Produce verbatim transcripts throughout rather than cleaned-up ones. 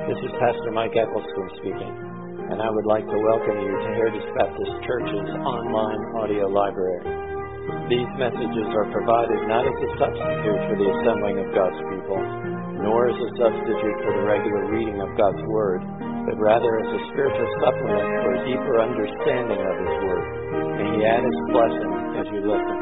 This is Pastor Mike Eccleston speaking, and I would like to welcome you to Heritage Baptist Church's online audio library. These messages are provided not as a substitute for the assembling of God's people, nor as a substitute for the regular reading of God's Word, but rather as a spiritual supplement for a deeper understanding of His Word. May He add His blessing as you listen.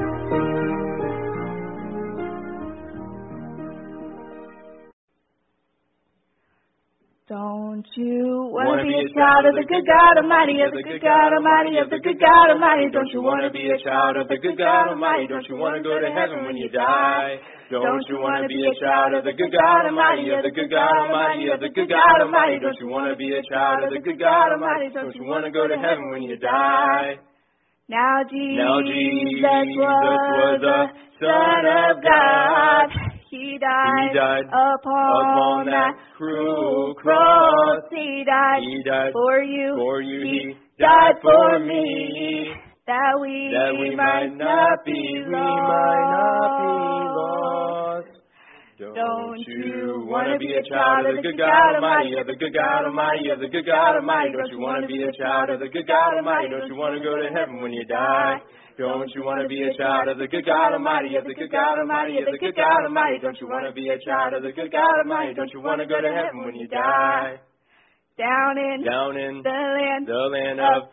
Don't you want to be a child of the good God Almighty, of the good God Almighty, of the good God Almighty? Don't you want to be a child of the good God Almighty? Don't you want to go to heaven when you die? Don't you want to be a child of the good God Almighty, of the good God Almighty, of the good God Almighty? Don't you want to be a child of the good God Almighty? Don't you want to go to heaven when you die? Now Jesus, now Jesus was the Son of God. He died, he died upon, upon that cruel cross. He died, he died for you. For you. He, he died for me, that we, that we might not be lost. We might not be lost. Don't, Don't you want to be a child of the good God Almighty, of the good God Almighty, of the good God Almighty? Don't you want to be a child of the good God Almighty? Don't you want to go to heaven when you die? Don't you want to be a child of the good God Almighty, of the good God Almighty, of the good God Almighty? Don't you want to be a child of the good God Almighty? Don't you want to go to heaven when you die? Down in, down in the land, the land of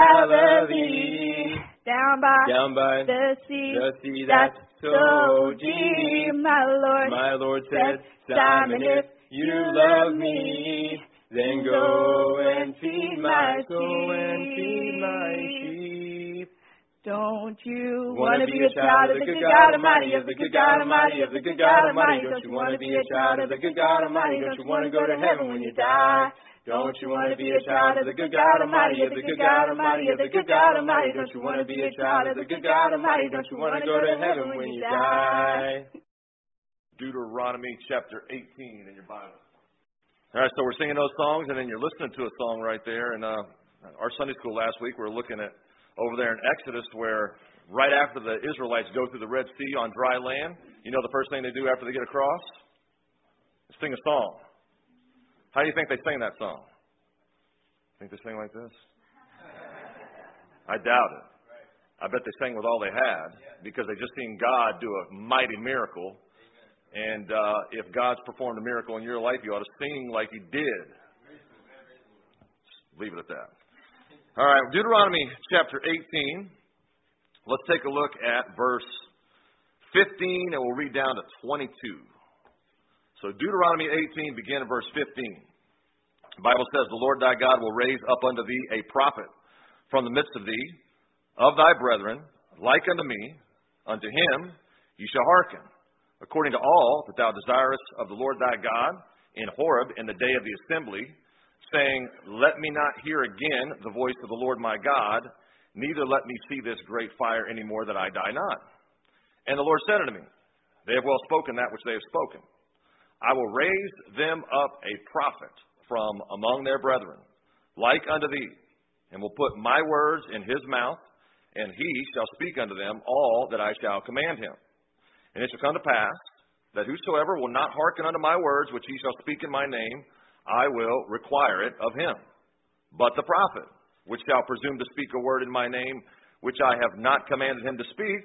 Galilee, down by, down by the sea, the sea that's so deep, my Lord, my Lord said, Simon, if you love me, then go and feed my sheep. Go and feed my sheep. Don't you want to be a child of the good God Almighty, of the good God Almighty, of the good God Almighty? Don't you want to be a child of the good God Almighty? Don't you want to go to heaven when you die? Don't you want to be a child of the good God Almighty, of the good God Almighty, of the good God Almighty? Don't you want to be a child of the good God Almighty? Don't you want to go to heaven when you die? Deuteronomy chapter eighteen in your Bible. All right, so we're singing those songs, and then you're listening to a song right there. And uh, our Sunday school last week, we were looking at over there in Exodus, where right after the Israelites go through the Red Sea on dry land, you know the first thing they do after they get across? Is sing a song. How do you think they sing that song? Think they sing like this? I doubt it. I bet they sang with all they had, because they just seen God do a mighty miracle. And uh, if God's performed a miracle in your life, you ought to sing like He did. Just leave it at that. All right, Deuteronomy chapter eighteen. Let's take a look at verse fifteen, and we'll read down to twenty-two. So Deuteronomy eighteen, begin at verse fifteen. The Bible says, The Lord thy God will raise up unto thee a prophet from the midst of thee, of thy brethren, like unto me. Unto him ye shall hearken, according to all that thou desirest of the Lord thy God in Horeb in the day of the assembly, saying, Let me not hear again the voice of the Lord my God, neither let me see this great fire any more, that I die not. And the Lord said unto me, They have well spoken that which they have spoken. I will raise them up a prophet from among their brethren, like unto thee, and will put my words in his mouth, and he shall speak unto them all that I shall command him. And it shall come to pass, that whosoever will not hearken unto my words, which he shall speak in my name, I will require it of him. But the prophet, which shall presume to speak a word in my name, which I have not commanded him to speak,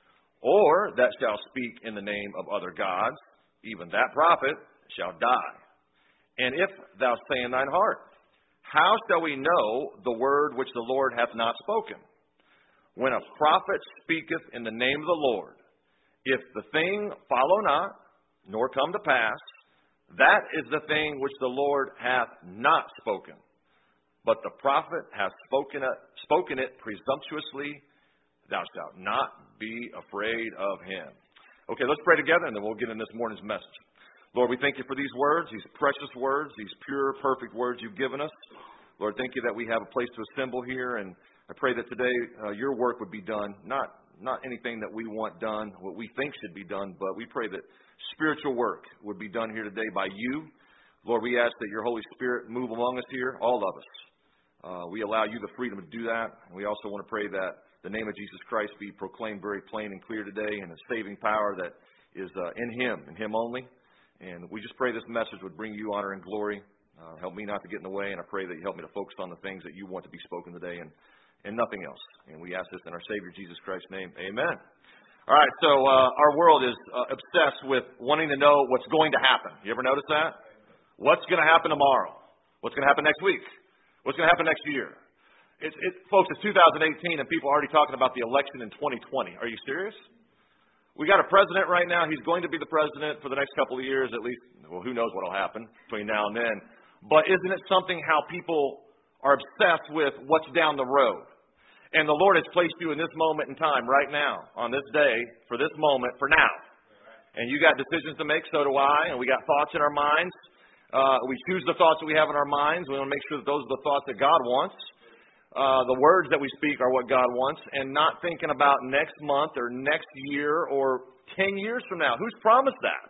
or that shall speak in the name of other gods, even that prophet shall die. And if thou say in thine heart, How shall we know the word which the Lord hath not spoken? When a prophet speaketh in the name of the Lord, if the thing follow not, nor come to pass, that is the thing which the Lord hath not spoken. But the prophet hath spoken it, spoken it presumptuously. Thou shalt not be afraid of him. Okay, let's pray together, and then we'll get in this morning's message. Lord, we thank you for these words, these precious words, these pure, perfect words you've given us. Lord, thank you that we have a place to assemble here, and I pray that today uh, your work would be done, not not anything that we want done, what we think should be done, but we pray that spiritual work would be done here today by you. Lord, we ask that your Holy Spirit move among us here, all of us. Uh, we allow you the freedom to do that, and we also want to pray that the name of Jesus Christ be proclaimed very plain and clear today, and a saving power that is uh, in him, and him only. And we just pray this message would bring you honor and glory. Uh, help me not to get in the way, and I pray that you help me to focus on the things that you want to be spoken today and, and nothing else. And we ask this in our Savior Jesus Christ's name. Amen. All right, so uh, our world is uh, obsessed with wanting to know what's going to happen. You ever notice that? What's going to happen tomorrow? What's going to happen next week? What's going to happen next year? It's, it, folks, it's two thousand eighteen, and people are already talking about the election in twenty twenty. Are you serious? We got a president right now. He's going to be the president for the next couple of years, at least. Well, who knows what will happen between now and then. But isn't it something how people are obsessed with what's down the road? And the Lord has placed you in this moment in time right now, on this day, for this moment, for now. And you got decisions to make, so do I, and we got thoughts in our minds. Uh, we choose the thoughts that we have in our minds. We want to make sure that those are the thoughts that God wants. Uh, the words that we speak are what God wants, and not thinking about next month or next year or ten years from now. Who's promised that?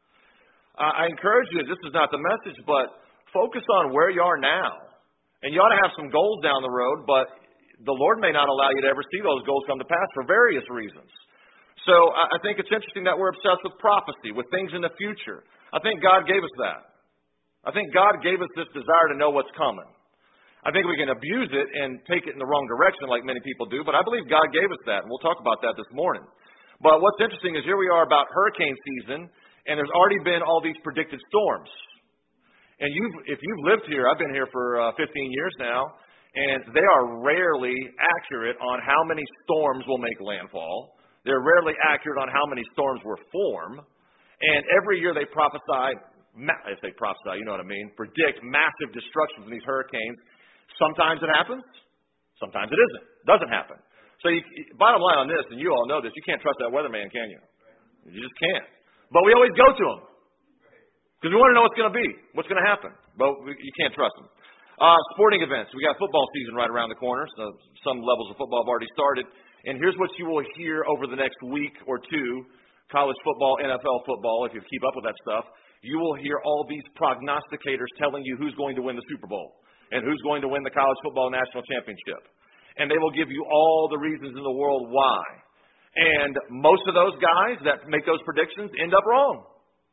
Uh, I encourage you, this is not the message, but focus on where you are now. And you ought to have some goals down the road, but the Lord may not allow you to ever see those goals come to pass for various reasons. So I think it's interesting that we're obsessed with prophecy, with things in the future. I think God gave us that. I think God gave us this desire to know what's coming. I think we can abuse it and take it in the wrong direction like many people do, but I believe God gave us that, and we'll talk about that this morning. But what's interesting is here we are about hurricane season, and there's already been all these predicted storms. And you've, if you've lived here, I've been here for uh, fifteen years now, and they are rarely accurate on how many storms will make landfall. They're rarely accurate on how many storms will form. And every year they prophesy, if they prophesy, you know what I mean, predict massive destruction from these hurricanes. Sometimes it happens. Sometimes it isn't. Doesn't happen. So you, bottom line on this, and you all know this, you can't trust that weatherman, can you? You just can't. But we always go to him. Because we want to know what's going to be, what's going to happen. But we, you can't trust him. Uh, sporting events. We got football season right around the corner. So some levels of football have already started. And here's what you will hear over the next week or two. College football, N F L football, if you keep up with that stuff. You will hear all these prognosticators telling you who's going to win the Super Bowl and who's going to win the college football national championship. And they will give you all the reasons in the world why. And most of those guys that make those predictions end up wrong.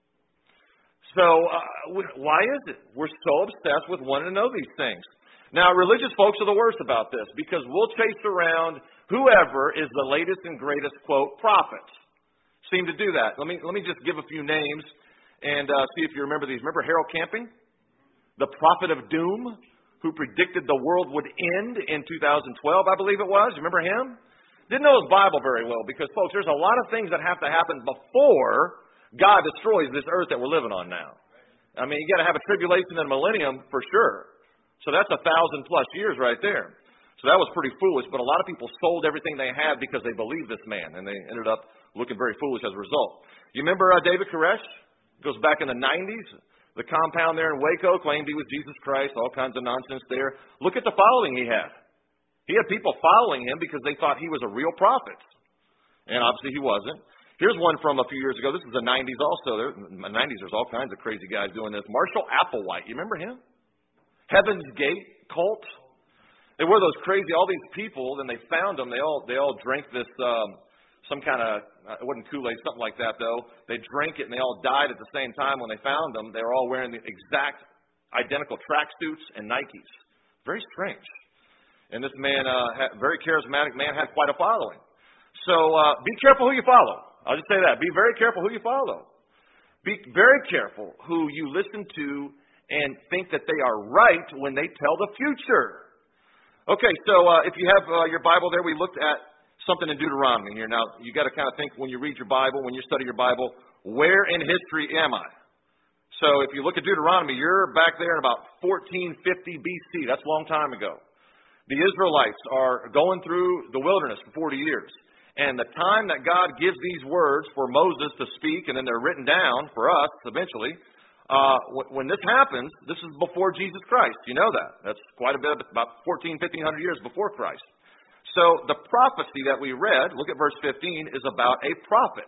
So, uh, why is it? We're so obsessed with wanting to know these things. Now, religious folks are the worst about this because we'll chase around whoever is the latest and greatest, quote, prophet. Seem to do that. Let me, let me just give a few names and uh, see if you remember these. Remember Harold Camping? The prophet of doom who predicted the world would end in two thousand twelve, I believe it was. You remember him? Didn't know his Bible very well because, folks, there's a lot of things that have to happen before God destroys this earth that we're living on now. I mean, you got to have a tribulation and a millennium for sure. So that's a thousand plus years right there. So that was pretty foolish, but a lot of people sold everything they had because they believed this man, and they ended up looking very foolish as a result. You remember uh, David Koresh? Goes back in the nineties. The compound there in Waco claimed he was Jesus Christ, all kinds of nonsense there. Look at the following he had. He had people following him because they thought he was a real prophet. And obviously he wasn't. Here's one from a few years ago. This is the nineties also. There, in the nineties, there's all kinds of crazy guys doing this. Marshall Applewhite. You remember him? Heaven's Gate cult. They were those crazy, all these people, then they found them. They all they all drank this, um, some kind of, it wasn't Kool-Aid, something like that, though. They drank it, and they all died at the same time when they found them. They were all wearing the exact identical tracksuits and Nikes. Very strange. And this man, uh, had, very charismatic man, had quite a following. So uh, be careful who you follow. I'll just say that. Be very careful who you follow. Be very careful who you listen to and think that they are right when they tell the future. Okay, so uh, if you have uh, your Bible there, we looked at something in Deuteronomy here. Now, you got to kind of think when you read your Bible, when you study your Bible, where in history am I? So if you look at Deuteronomy, you're back there in about fourteen fifty B C. That's a long time ago. The Israelites are going through the wilderness for forty years. And the time that God gives these words for Moses to speak, and then they're written down for us eventually, uh, when this happens, this is before Jesus Christ. You know that. That's quite a bit, about fourteen, fifteen hundred years before Christ. So the prophecy that we read, look at verse fifteen, is about a prophet.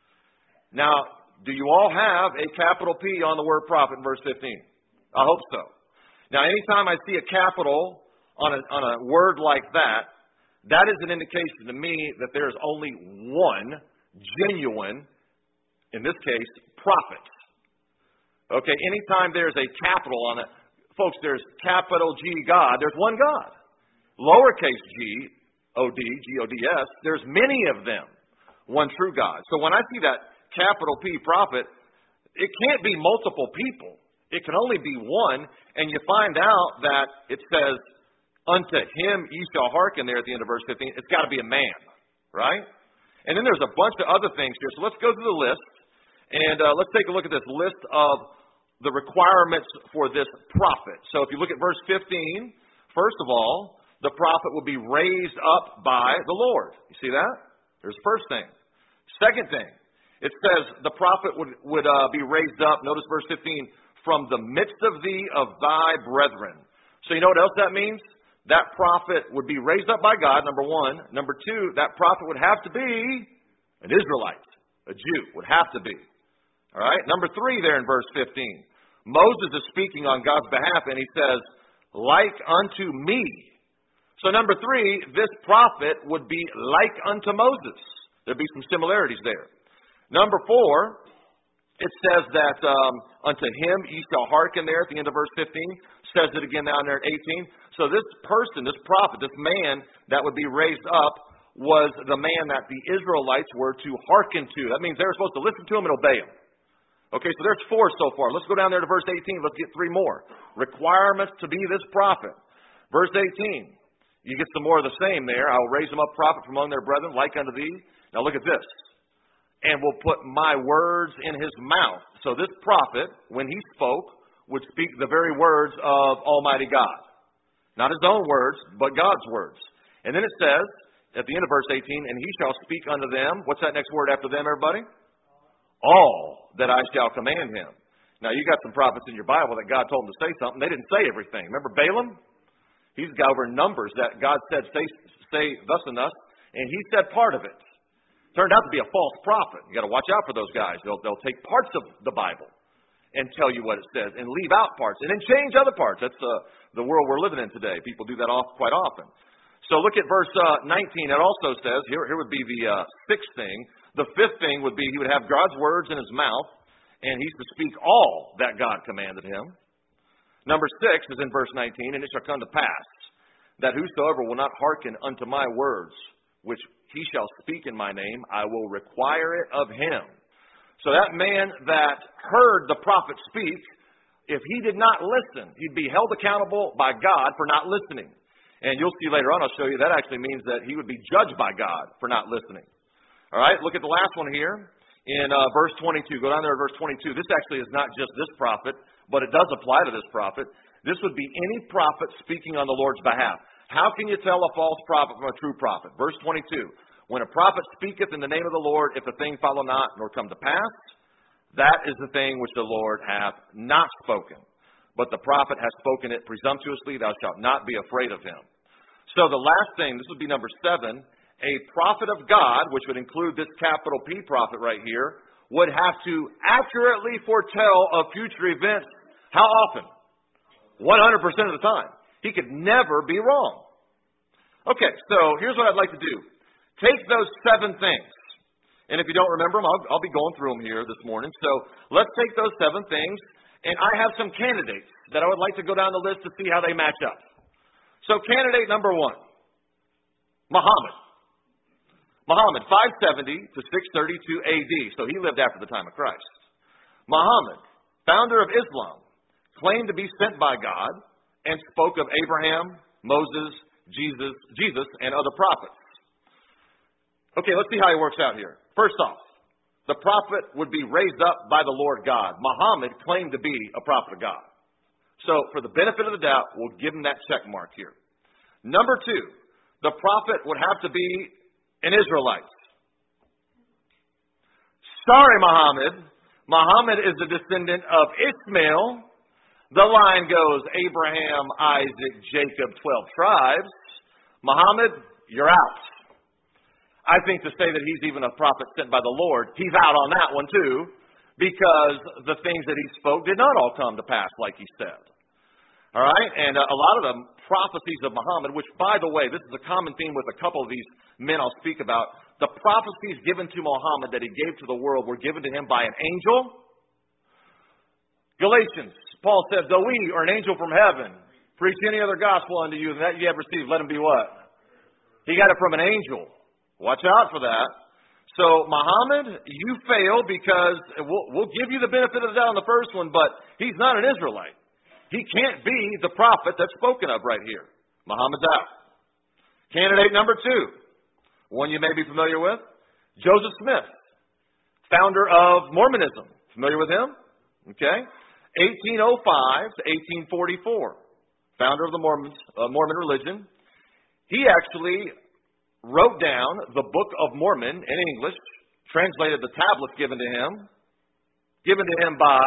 Now, do you all have a capital P on the word prophet in verse fifteen? I hope so. Now, anytime I see a capital on a, on a word like that, that is an indication to me that there is only one genuine, in this case, prophet. Okay, anytime there's a capital on it, folks, there's capital G God. There's one God. Lowercase g, O D, G O D S, there's many of them. One true God. So when I see that capital P prophet, it can't be multiple people. It can only be one. And you find out that it says, unto him ye shall hearken there at the end of verse fifteen. It's got to be a man, right? And then there's a bunch of other things here. So let's go through the list. And uh, let's take a look at this list of the requirements for this prophet. So if you look at verse fifteen, first of all, the prophet will be raised up by the Lord. You see that? There's the first thing. Second thing, it says the prophet would, would uh, be raised up, notice verse fifteen, from the midst of thee of thy brethren. So you know what else that means? That prophet would be raised up by God, number one. Number two, that prophet would have to be an Israelite, a Jew, would have to be. All right? Number three there in verse fifteen. Moses is speaking on God's behalf, and he says, like unto me. So number three, this prophet would be like unto Moses. There'd be some similarities there. Number four, it says that um, unto him ye shall hearken there at the end of verse fifteen. Says it again down there at eighteen. So this person, this prophet, this man that would be raised up was the man that the Israelites were to hearken to. That means they were supposed to listen to him and obey him. Okay, so there's four so far. Let's go down there to verse eighteen. Let's get three more. Requirements to be this prophet. Verse eighteen. You get some more of the same there. I will raise him up prophet from among their brethren, like unto thee. Now look at this. And will put my words in his mouth. So this prophet, when he spoke, would speak the very words of Almighty God. Not his own words, but God's words. And then it says, at the end of verse eighteen, and he shall speak unto them. What's that next word after them, everybody? All that I shall command him. Now, you got some prophets in your Bible that God told them to say something. They didn't say everything. Remember Balaam? He's got over numbers that God said, say, say thus and thus, and he said part of it. Turned out to be a false prophet. You got to watch out for those guys. They'll, they'll take parts of the Bible and tell you what it says and leave out parts and then change other parts. That's uh, the world we're living in today. People do that off, quite often. So look at verse uh, nineteen. It also says, here, here would be the uh, sixth thing. The fifth thing would be he would have God's words in his mouth, and he's to speak all that God commanded him. Number six is in verse nineteen, and it shall come to pass that whosoever will not hearken unto my words, which he shall speak in my name, I will require it of him. So that man that heard the prophet speak, if he did not listen, he'd be held accountable by God for not listening. And you'll see later on, I'll show you, that actually means that he would be judged by God for not listening. All right, look at the last one here in uh, verse twenty-two. Go down there to verse twenty-two. This actually is not just this prophet, but it does apply to this prophet. This would be any prophet speaking on the Lord's behalf. How can you tell a false prophet from a true prophet? Verse twenty-two. When a prophet speaketh in the name of the Lord, if the thing follow not, nor come to pass, that is the thing which the Lord hath not spoken. But the prophet hath spoken it presumptuously, thou shalt not be afraid of him. So the last thing, this would be number seven, a prophet of God, which would include this capital P prophet right here, would have to accurately foretell of future events. How often? one hundred percent of the time. He could never be wrong. Okay, so here's what I'd like to do. Take those seven things. And if you don't remember them, I'll, I'll be going through them here this morning. So let's take those seven things. And I have some candidates that I would like to go down the list to see how they match up. So candidate number one, Muhammad. Muhammad, five seventy to six thirty-two A D. So he lived after the time of Christ. Muhammad, founder of Islam, claimed to be sent by God and spoke of Abraham, Moses, Jesus, Jesus, and other prophets. Okay, let's see how he works out here. First off, the prophet would be raised up by the Lord God. Muhammad claimed to be a prophet of God. So, for the benefit of the doubt, we'll give him that check mark here. Number two, the prophet would have to be an Israelite. Sorry, Muhammad. Muhammad is the descendant of Ishmael. The line goes Abraham, Isaac, Jacob, twelve tribes. Muhammad, you're out. I think to say that he's even a prophet sent by the Lord, he's out on that one too, because the things that he spoke did not all come to pass like he said. All right? And uh, a lot of the prophecies of Muhammad, which, by the way, this is a common theme with a couple of these men I'll speak about. The prophecies given to Muhammad that he gave to the world were given to him by an angel. Galatians Paul said, though we or an angel from heaven preach any other gospel unto you than that ye have received, let him be what? He got it from an angel. Watch out for that. So, Muhammad, you fail because we'll, we'll give you the benefit of the doubt on the first one, but he's not an Israelite. He can't be the prophet that's spoken of right here. Muhammad's out. Candidate number two, one you may be familiar with, Joseph Smith, founder of Mormonism. Familiar with him? Okay. eighteen oh five to eighteen forty-four, founder of the Mormons, uh, Mormon religion. He actually wrote down the Book of Mormon in English, translated the tablets given to him, given to him by,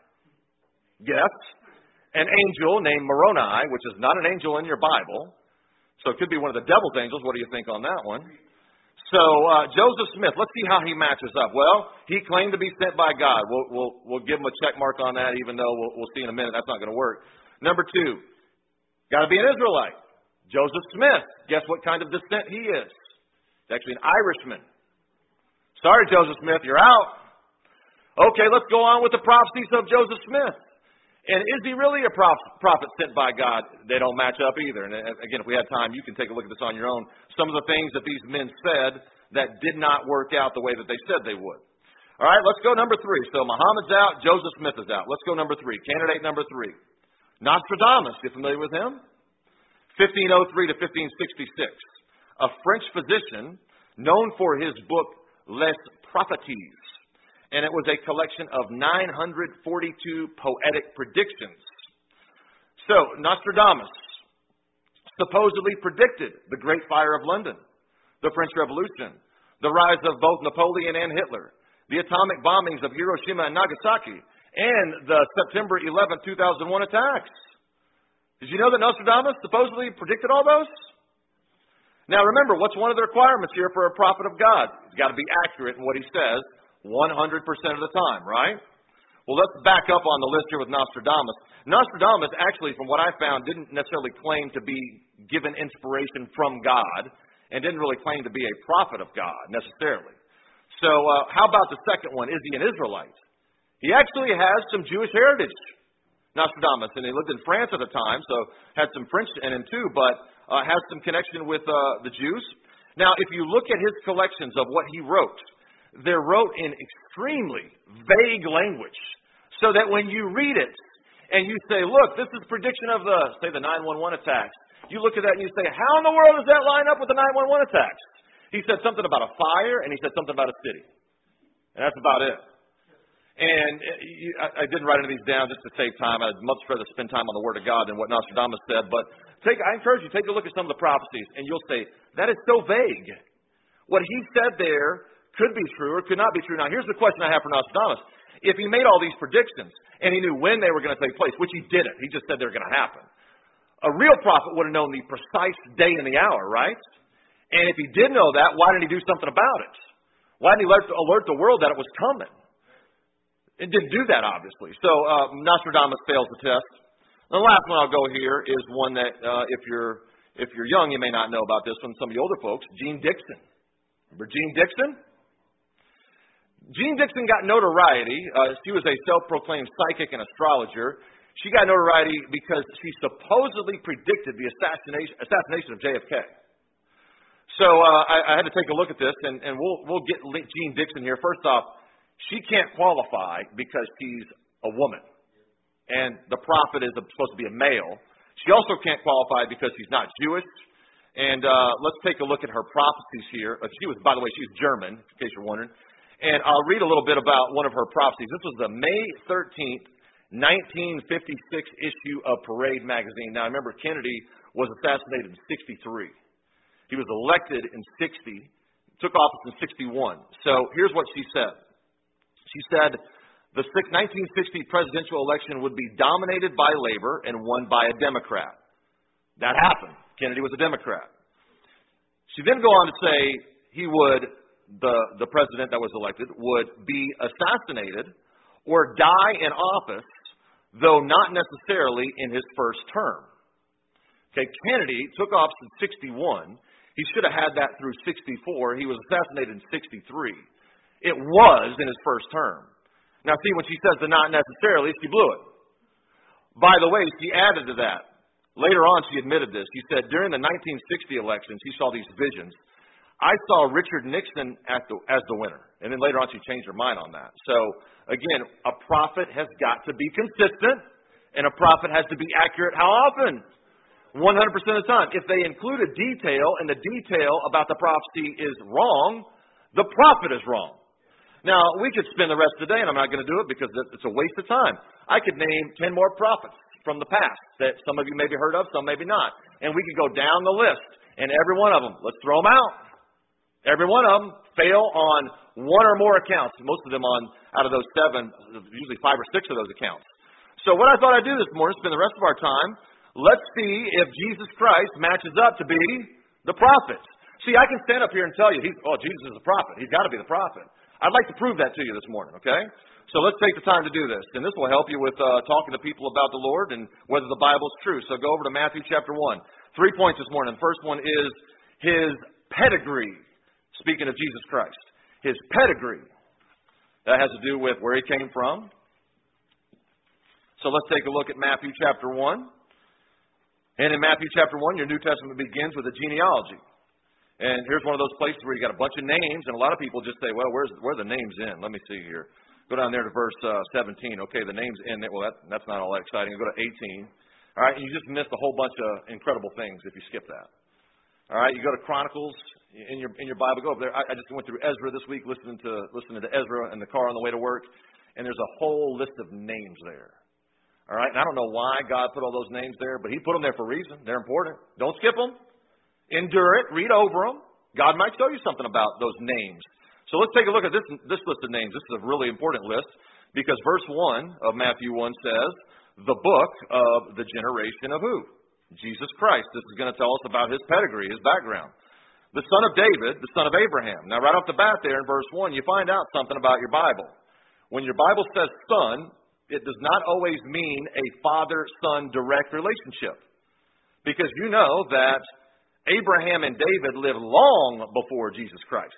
guess, an angel named Moroni, which is not an angel in your Bible. So it could be one of the devil's angels. What do you think on that one? So uh, Joseph Smith, let's see how he matches up. Well, he claimed to be sent by God. We'll, we'll, we'll give him a check mark on that, even though we'll, we'll see in a minute that's not going to work. Number two, got to be an Israelite. Joseph Smith, guess what kind of descent he is? He's actually an Irishman. Sorry, Joseph Smith, you're out. Okay, let's go on with the prophecies of Joseph Smith. And is he really a prophet sent by God? They don't match up either. And again, if we had time, you can take a look at this on your own. Some of the things that these men said that did not work out the way that they said they would. All right, let's go number three. So Muhammad's out, Joseph Smith is out. Let's go number three. Candidate number three. Nostradamus, you familiar with him? fifteen oh three to fifteen sixty-six. A French physician known for his book Les Prophéties. And it was a collection of nine hundred forty-two poetic predictions. So, Nostradamus supposedly predicted the Great Fire of London, the French Revolution, the rise of both Napoleon and Hitler, the atomic bombings of Hiroshima and Nagasaki, and the September eleventh, two thousand one attacks. Did you know that Nostradamus supposedly predicted all those? Now remember, what's one of the requirements here for a prophet of God? He's got to be accurate in what he says one hundred percent of the time, right? Well, let's back up on the list here with Nostradamus. Nostradamus, actually, from what I found, didn't necessarily claim to be given inspiration from God and didn't really claim to be a prophet of God, necessarily. So uh, how about the second one? Is he an Israelite? He actually has some Jewish heritage, Nostradamus, and he lived in France at the time, so had some French in him too, but uh, has some connection with uh, the Jews. Now, if you look at his collections of what he wrote, they're wrote in extremely vague language, so that when you read it and you say, look, this is prediction of the, say, the nine one one attacks, you look at that and you say, how in the world does that line up with the nine one one attacks? He said something about a fire, and he said something about a city. And that's about it. And I didn't write any of these down just to save time. I'd much rather spend time on the Word of God than what Nostradamus said. But take, I encourage you, take a look at some of the prophecies, and you'll say, that is so vague. What he said there could be true or could not be true. Now, here's the question I have for Nostradamus. If he made all these predictions, and he knew when they were going to take place, which he didn't, he just said they were going to happen, a real prophet would have known the precise day and the hour, right? And if he did know that, why didn't he do something about it? Why didn't he alert, alert the world that it was coming? It didn't do that, obviously. So uh, Nostradamus fails the test. The last one I'll go here is one that uh, if you're if you're young, you may not know about this one. Some of the older folks, Jeane Dixon. Remember Jeane Dixon? Jeane Dixon got notoriety. Uh, she was a self-proclaimed psychic and astrologer. She got notoriety because she supposedly predicted the assassination, assassination of J F K. So uh, I, I had to take a look at this, and, and we'll we'll get Jeane Dixon here. First off, she can't qualify because she's a woman, and the prophet is supposed to be a male. She also can't qualify because she's not Jewish. And uh, let's take a look at her prophecies here. She was, by the way, she's German, in case you're wondering. And I'll read a little bit about one of her prophecies. This was the May thirteenth, nineteen fifty-six issue of Parade magazine. Now, remember, Kennedy was assassinated in sixty-three. He was elected in sixty, took office in sixty-one. So here's what she said. She said the nineteen sixty presidential election would be dominated by labor and won by a Democrat. That happened. Kennedy was a Democrat. She then go on to say he would... The, the president that was elected would be assassinated or die in office, though not necessarily in his first term. Okay, Kennedy took office in sixty-one. He should have had that through sixty-four. He was assassinated in sixty-three. It was in his first term. Now, see, when she says the not necessarily, she blew it. By the way, she added to that. Later on, she admitted this. She said, during the nineteen sixty elections, she saw these visions. I saw Richard Nixon at the, as the winner. And then later on, she changed her mind on that. So, again, a prophet has got to be consistent, and a prophet has to be accurate how often? one hundred percent of the time. If they include a detail, and the detail about the prophecy is wrong, the prophet is wrong. Now, we could spend the rest of the day, and I'm not going to do it because it's a waste of time. I could name ten more prophets from the past that some of you maybe heard of, some maybe not. And we could go down the list, and every one of them, let's throw them out. Every one of them fail on one or more accounts. Most of them on, out of those seven, usually five or six of those accounts. So what I thought I'd do this morning, spend the rest of our time, let's see if Jesus Christ matches up to be the prophet. See, I can stand up here and tell you, he's, oh, Jesus is the prophet. He's got to be the prophet. I'd like to prove that to you this morning, okay? So let's take the time to do this. And this will help you with uh, talking to people about the Lord and whether the Bible is true. So go over to Matthew chapter one. Three points this morning. The first one is his pedigree. Speaking of Jesus Christ. His pedigree. That has to do with where he came from. So let's take a look at Matthew chapter one. And in Matthew chapter one, your New Testament begins with a genealogy. And here's one of those places where you got a bunch of names, and a lot of people just say, well, where's where are the names in? Let me see here. Go down there to verse uh, seventeen. Okay, the name's in there. Well, that, that's not all that exciting. Go to eighteen. All right, and you just missed a whole bunch of incredible things if you skip that. All right, you go to Chronicles in your in your Bible. Go over there. I, I just went through Ezra this week, listening to listening to Ezra in the car on the way to work, and there's a whole list of names there. All right, and I don't know why God put all those names there, but He put them there for a reason. They're important. Don't skip them. Endure it. Read over them. God might show you something about those names. So let's take a look at this this list of names. This is a really important list because verse one of Matthew one says, the book of the generation of who? Jesus Christ. This is going to tell us about his pedigree, his background. The son of David, the son of Abraham. Now, right off the bat there in verse one, you find out something about your Bible. When your Bible says son, it does not always mean a father-son direct relationship. Because you know that Abraham and David lived long before Jesus Christ.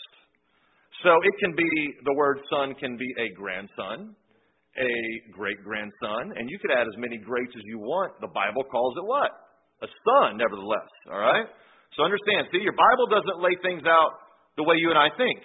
So it can be, the word son can be a grandson, a great-grandson, and you could add as many greats as you want. The Bible calls it what? A son, nevertheless. All right? So understand, see, your Bible doesn't lay things out the way you and I think.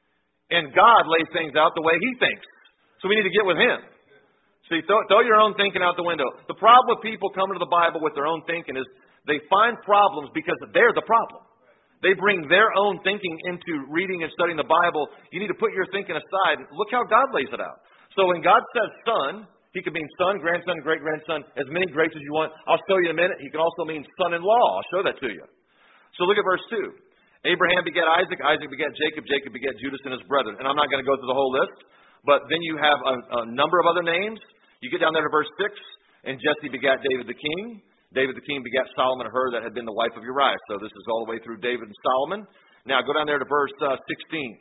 And God lays things out the way He thinks. So we need to get with Him. See, throw, throw your own thinking out the window. The problem with people coming to the Bible with their own thinking is they find problems because they're the problem. They bring their own thinking into reading and studying the Bible. You need to put your thinking aside. Look how God lays it out. So when God says son, He could mean son, grandson, great-grandson, as many greats as you want. I'll show you in a minute. He can also mean son-in-law. I'll show that to you. So look at verse two. Abraham begat Isaac. Isaac begat Jacob. Jacob begat Judas and his brethren. And I'm not going to go through the whole list. But then you have a, a number of other names. You get down there to verse six. And Jesse begat David the king. David the king begat Solomon her that had been the wife of Uriah. So this is all the way through David and Solomon. Now go down there to verse uh, sixteen.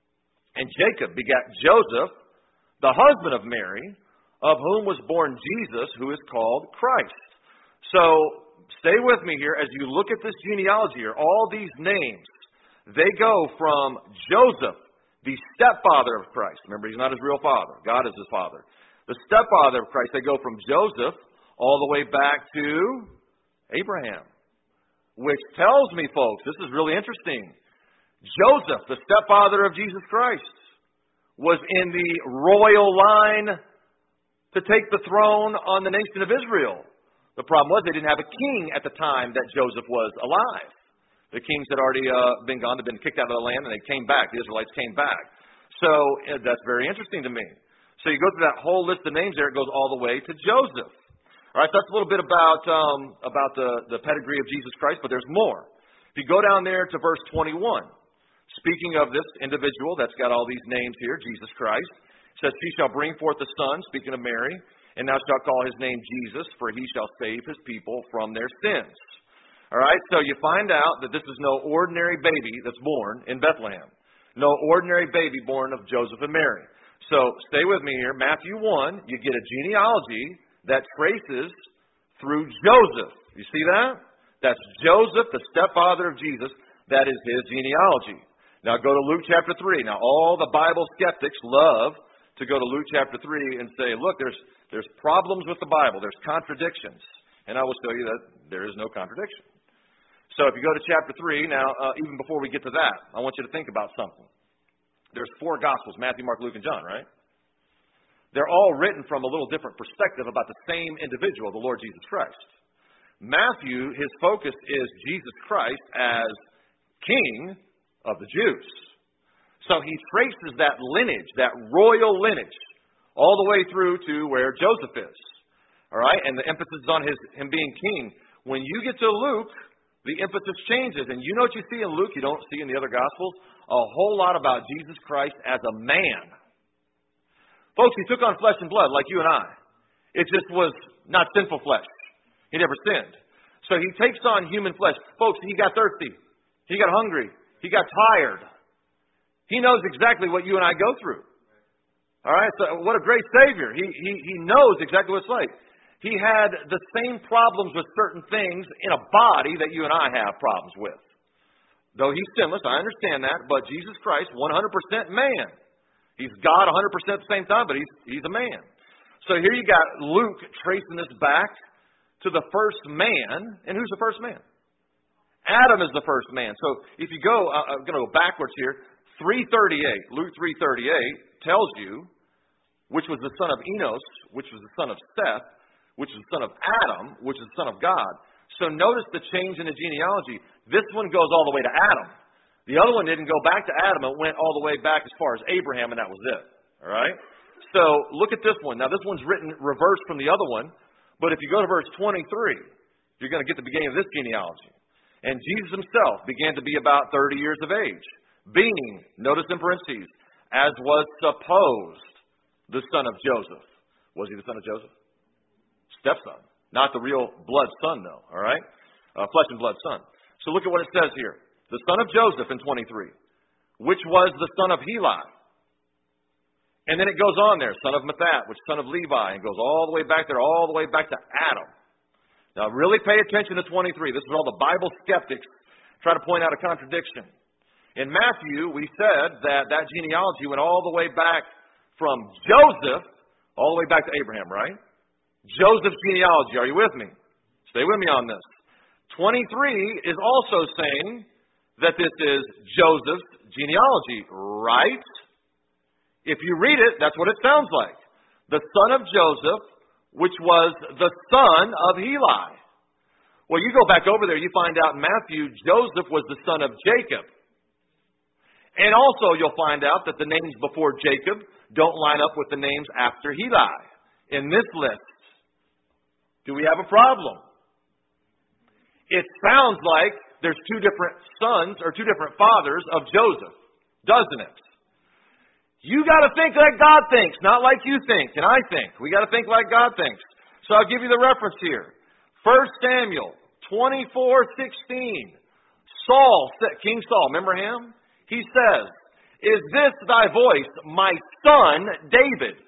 And Jacob begat Joseph, the husband of Mary, of whom was born Jesus, who is called Christ. So stay with me here as you look at this genealogy here. All these names, they go from Joseph, the stepfather of Christ. Remember, he's not his real father. God is his father. The stepfather of Christ, they go from Joseph all the way back to Abraham. Which tells me, folks, this is really interesting. Joseph, the stepfather of Jesus Christ, was in the royal line to take the throne on the nation of Israel. The problem was they didn't have a king at the time that Joseph was alive. The kings had already uh, been gone. They'd been kicked out of the land, and they came back. The Israelites came back. So uh, that's very interesting to me. So you go through that whole list of names there. It goes all the way to Joseph. All right, so that's a little bit about um, about the, the pedigree of Jesus Christ, but there's more. If you go down there to verse twenty-one, speaking of this individual that's got all these names here, Jesus Christ, it says, She shall bring forth a son, speaking of Mary, and thou shalt call his name Jesus, for he shall save his people from their sins. All right, so you find out that this is no ordinary baby that's born in Bethlehem. No ordinary baby born of Joseph and Mary. So stay with me here. Matthew one, you get a genealogy that traces through Joseph. You see that? That's Joseph, the stepfather of Jesus. That is his genealogy. Now go to Luke chapter three. Now all the Bible skeptics love to go to Luke chapter three and say, look, there's there's problems with the Bible. There's contradictions. And I will show you that there is no contradiction. So if you go to chapter three, now, uh, even before we get to that, I want you to think about something. There's four Gospels, Matthew, Mark, Luke, and John, right? They're all written from a little different perspective about the same individual, the Lord Jesus Christ. Matthew, his focus is Jesus Christ as King of the Jews. So he traces that lineage, that royal lineage, all the way through to where Joseph is. All right? And the emphasis is on his, him being king. When you get to Luke, the emphasis changes. And you know what you see in Luke you don't see in the other Gospels? A whole lot about Jesus Christ as a man. Folks, he took on flesh and blood like you and I. It just was not sinful flesh. He never sinned. So he takes on human flesh. Folks, he got thirsty. He got hungry. He got tired. He knows exactly what you and I go through. All right? So what a great Savior. He, he, he knows exactly what it's like. He had the same problems with certain things in a body that you and I have problems with. Though he's sinless, I understand that, but Jesus Christ, one hundred percent man. He's God one hundred percent at the same time, but he's, he's a man. So here you got Luke tracing this back to the first man. And who's the first man? Adam is the first man. So if you go, uh, I'm going to go backwards here. three thirty-eight, Luke three thirty-eight tells you which was the son of Enos, which was the son of Seth, which is the son of Adam, which is the son of God. So notice the change in the genealogy. This one goes all the way to Adam. The other one didn't go back to Adam. It went all the way back as far as Abraham, and that was it. All right? So look at this one. Now, this one's written reverse from the other one. But if you go to verse twenty-three, you're going to get the beginning of this genealogy. And Jesus himself began to be about thirty years of age, being, notice in parentheses, as was supposed the son of Joseph. Was he the son of Joseph? Stepson. Not the real blood son, though. All right? Uh, flesh and blood son. So look at what it says here. The son of Joseph in twenty-three, which was the son of Heli. And then it goes on there, son of Mathat, which is son of Levi, and goes all the way back there, all the way back to Adam. Now really pay attention to twenty-three. This is all the Bible skeptics try to point out a contradiction. In Matthew, we said that that genealogy went all the way back from Joseph all the way back to Abraham, right? Joseph's genealogy. Are you with me? Stay with me on this. twenty-three is also saying that this is Joseph's genealogy, right? If you read it, that's what it sounds like. The son of Joseph, which was the son of Heli. Well, you go back over there, you find out in Matthew, Joseph was the son of Jacob. And also you'll find out that the names before Jacob don't line up with the names after Heli in this list. Do we have a problem? It sounds like there's two different sons or two different fathers of Joseph, doesn't it? You got to think like God thinks, not like you think and I think. We got to think like God thinks. So I'll give you the reference here. First Samuel twenty-four sixteen. Saul, King Saul, remember him? He says, "Is this thy voice, my son David?"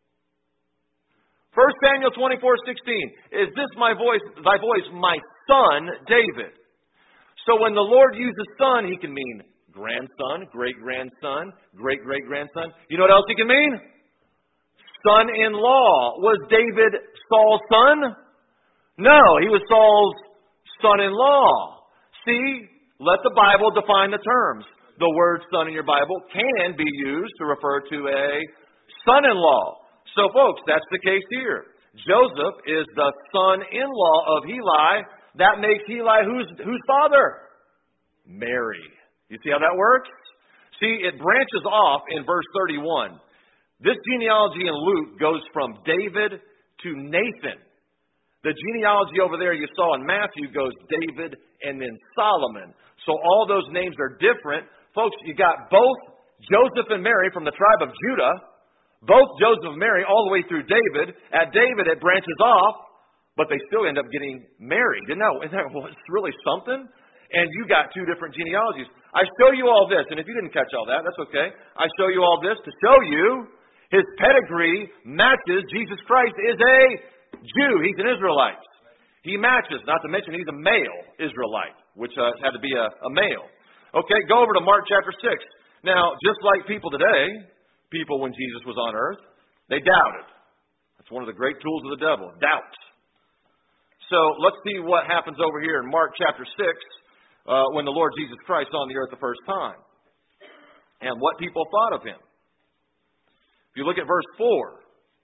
First Samuel twenty-four sixteen. "Is this my voice, thy voice, my son David?" So when the Lord uses son, he can mean grandson, great-grandson, great-great-grandson. You know what else he can mean? Son-in-law. Was David Saul's son? No, he was Saul's son-in-law. See, let the Bible define the terms. The word son in your Bible can be used to refer to a son-in-law. So, folks, that's the case here. Joseph is the son-in-law of Heli. That makes Heli whose, whose father? Mary. You see how that works? See, it branches off in verse thirty-one. This genealogy in Luke goes from David to Nathan. The genealogy over there you saw in Matthew goes David and then Solomon. So all those names are different. Folks, you got both Joseph and Mary from the tribe of Judah. Both Joseph and Mary all the way through David. At David, it branches off, but they still end up getting married. Isn't that, isn't that what's really something? And you got two different genealogies. I show you all this, and if you didn't catch all that, that's okay. I show you all this to show you his pedigree matches Jesus Christ is a Jew. He's an Israelite. He matches, not to mention he's a male Israelite, which uh, had to be a, a male. Okay, go over to Mark chapter six. Now, just like people today, people when Jesus was on earth. They doubted. That's one of the great tools of the devil, doubt. So let's see what happens over here in Mark chapter six uh, when the Lord Jesus Christ on the earth the first time and what people thought of him. If you look at verse four,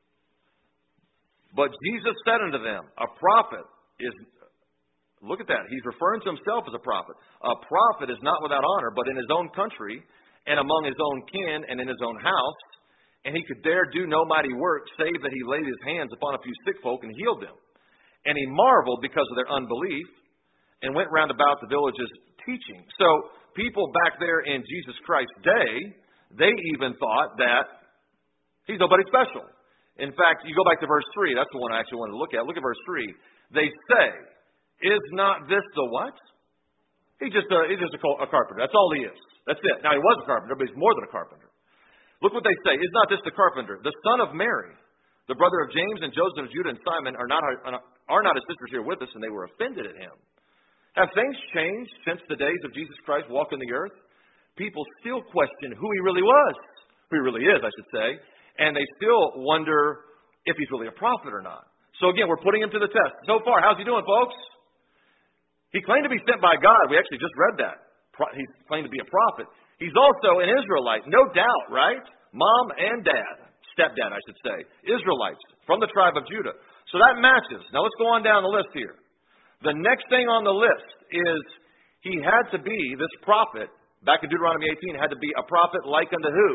but Jesus said unto them, a prophet is, look at that, he's referring to himself as a prophet. A prophet is not without honor, but in his own country and among his own kin and in his own house. And he could there do no mighty work, save that he laid his hands upon a few sick folk and healed them. And he marveled because of their unbelief and went round about the villages teaching. So people back there in Jesus Christ's day, they even thought that he's nobody special. In fact, you go back to verse three. That's the one I actually wanted to look at. Look at verse three. They say, is not this the what? He's just a, he's just a, a carpenter. That's all he is. That's it. Now, he was a carpenter, but he's more than a carpenter. Look what they say. Is not this the carpenter, the son of Mary, the brother of James and Joseph, Judah, and Simon, are not, are not his sisters here with us? And they were offended at him. Have things changed since the days of Jesus Christ walking the earth? People still question who he really was. Who he really is, I should say. And they still wonder if he's really a prophet or not. So again, we're putting him to the test. So far, how's he doing, folks? He claimed to be sent by God. We actually just read that. He claimed to be a prophet. He's also an Israelite, no doubt, right? Mom and dad, stepdad, I should say. Israelites from the tribe of Judah. So that matches. Now let's go on down the list here. The next thing on the list is he had to be, this prophet, back in Deuteronomy eighteen, had to be a prophet like unto who?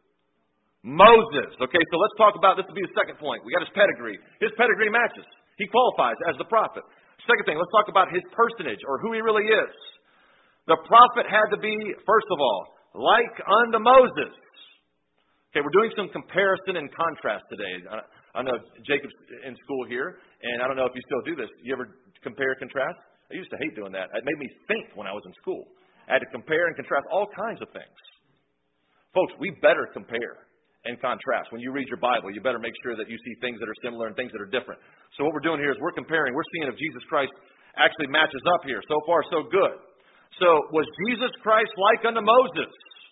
Moses. Okay, so let's talk about, this will be the second point. We got his pedigree. His pedigree matches. He qualifies as the prophet. Second thing, let's talk about his personage, or who he really is. The prophet had to be, first of all, like unto Moses. Okay, we're doing some comparison and contrast today. I know Jacob's in school here, and I don't know if you still do this. You ever compare and contrast? I used to hate doing that. It made me think when I was in school. I had to compare and contrast all kinds of things. Folks, we better compare and contrast. When you read your Bible, you better make sure that you see things that are similar and things that are different. So what we're doing here is we're comparing. We're seeing if Jesus Christ actually matches up here. So far, so good. So was Jesus Christ like unto Moses?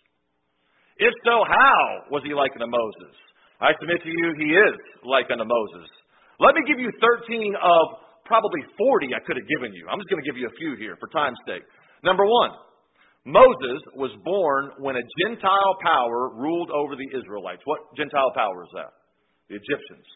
If so, how was he like unto Moses? I submit to you, he is like unto Moses. Let me give you thirteen of probably forty I could have given you. I'm just going to give you a few here for time's sake. Number one, Moses was born when a Gentile power ruled over the Israelites. What Gentile power is that? The Egyptians.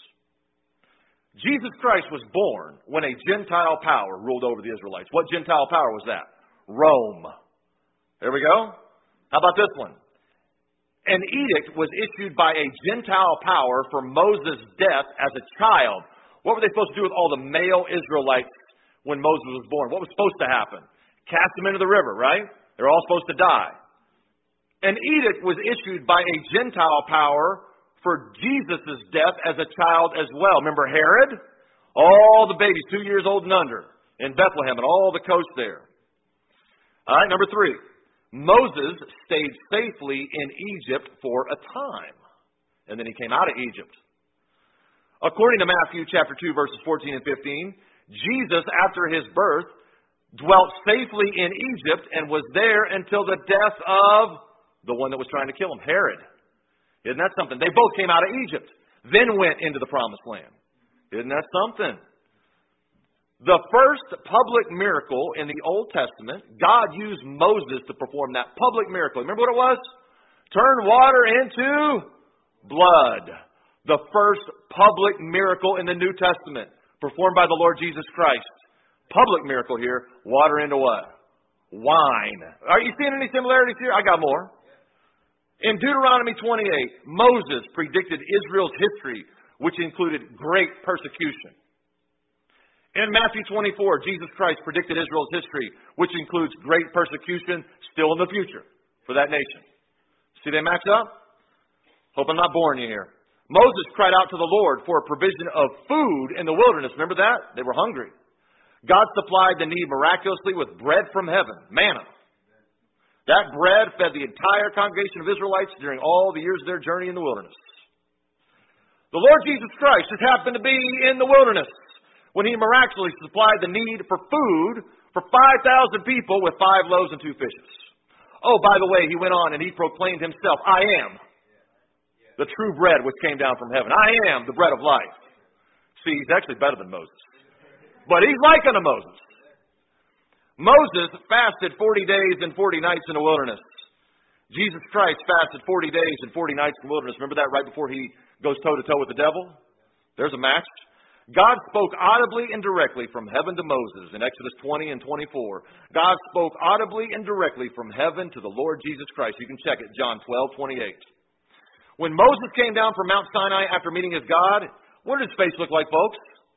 Jesus Christ was born when a Gentile power ruled over the Israelites. What Gentile power was that? Rome. There we go. How about this one? An edict was issued by a Gentile power for Moses' death as a child. What were they supposed to do with all the male Israelites when Moses was born? What was supposed to happen? Cast them into the river, right? They're all supposed to die. An edict was issued by a Gentile power for Jesus' death as a child as well. Remember Herod? All the babies two years old and under in Bethlehem and all the coast there. All right, number three. Moses stayed safely in Egypt for a time. And then he came out of Egypt. According to Matthew chapter two, verses fourteen and fifteen, Jesus, after his birth, dwelt safely in Egypt and was there until the death of the one that was trying to kill him, Herod. Isn't that something? They both came out of Egypt, then went into the promised land. Isn't that something? The first public miracle in the Old Testament, God used Moses to perform that public miracle. Remember what it was? Turn water into blood. The first public miracle in the New Testament, performed by the Lord Jesus Christ. Public miracle here, water into what? Wine. Are you seeing any similarities here? I got more. In Deuteronomy twenty-eight, Moses predicted Israel's history, which included great persecution. In Matthew twenty-four, Jesus Christ predicted Israel's history, which includes great persecution still in the future for that nation. See they match up? Hope I'm not boring you here. Moses cried out to the Lord for a provision of food in the wilderness. Remember that? They were hungry. God supplied the need miraculously with bread from heaven, manna. That bread fed the entire congregation of Israelites during all the years of their journey in the wilderness. The Lord Jesus Christ just happened to be in the wilderness when he miraculously supplied the need for food for five thousand people with five loaves and two fishes. Oh, by the way, he went on and he proclaimed himself, I am the true bread which came down from heaven. I am the bread of life. See, he's actually better than Moses. But he's like unto Moses. Moses fasted forty days and forty nights in the wilderness. Jesus Christ fasted forty days and forty nights in the wilderness. Remember that right before he goes toe-to-toe with the devil? There's a match. God spoke audibly and directly from heaven to Moses in Exodus twenty and twenty-four. God spoke audibly and directly from heaven to the Lord Jesus Christ. You can check it, John twelve twenty-eight. When Moses came down from Mount Sinai after meeting his God, what did his face look like, folks?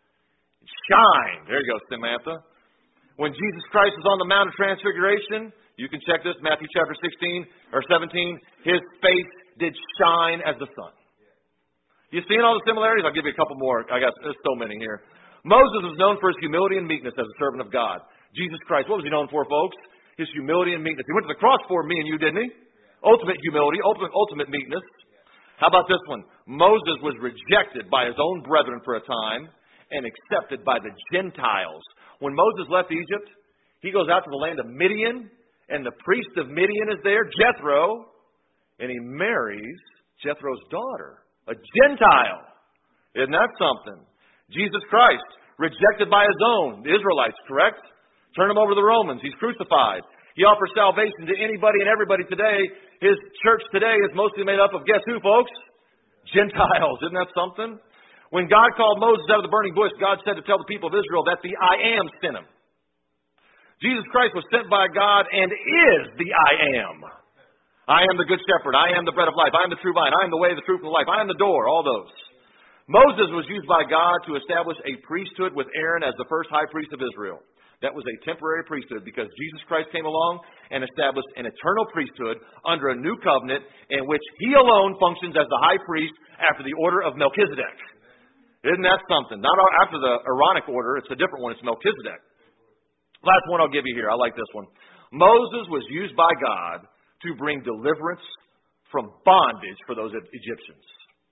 It shined. There you go, Samantha. When Jesus Christ was on the Mount of Transfiguration, you can check this, Matthew chapter sixteen or seventeen, his face did shine as the sun. You seeing all the similarities? I'll give you a couple more. I got there's so many here. Moses was known for his humility and meekness as a servant of God. Jesus Christ, what was he known for, folks? His humility and meekness. He went to the cross for me and you, didn't he? Ultimate humility, ultimate, ultimate meekness. How about this one? Moses was rejected by his own brethren for a time and accepted by the Gentiles. When Moses left Egypt, he goes out to the land of Midian, and the priest of Midian is there, Jethro, and he marries Jethro's daughter. A Gentile. Isn't that something? Jesus Christ, rejected by his own, the Israelites, correct? Turn him over to the Romans. He's crucified. He offers salvation to anybody and everybody today. His church today is mostly made up of, guess who, folks? Gentiles. Isn't that something? When God called Moses out of the burning bush, God said to tell the people of Israel that the I Am sent him. Jesus Christ was sent by God and is the I Am. I am the good shepherd. I am the bread of life. I am the true vine. I am the way, the truth, and the life. I am the door. All those. Moses was used by God to establish a priesthood with Aaron as the first high priest of Israel. That was a temporary priesthood because Jesus Christ came along and established an eternal priesthood under a new covenant in which he alone functions as the high priest after the order of Melchizedek. Isn't that something? Not after the Aaronic order. It's a different one. It's Melchizedek. Last one I'll give you here. I like this one. Moses was used by God to bring deliverance from bondage for those Egyptians.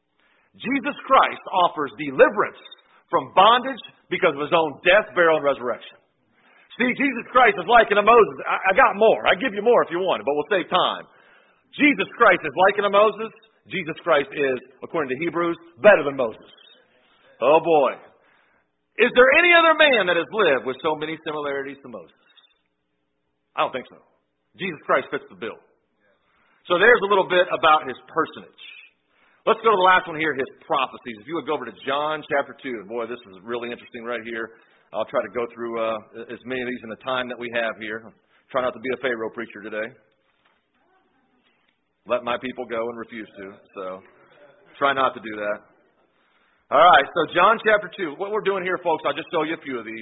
Jesus Christ offers deliverance from bondage because of his own death, burial, and resurrection. See, Jesus Christ is likened to Moses. I, I got more. I give you more if you want it, but we'll save time. Jesus Christ is likened to Moses. Jesus Christ is, according to Hebrews, better than Moses. Oh boy. Is there any other man that has lived with so many similarities to Moses? I don't think so. Jesus Christ fits the bill. So there's a little bit about his personage. Let's go to the last one here, his prophecies. If you would go over to John chapter two. And boy, this is really interesting right here. I'll try to go through uh, as many of these in the time that we have here. Try not to be a Pharaoh preacher today. Let my people go and refuse to. So try not to do that. All right, so John chapter two. What we're doing here, folks, I'll just show you a few of these.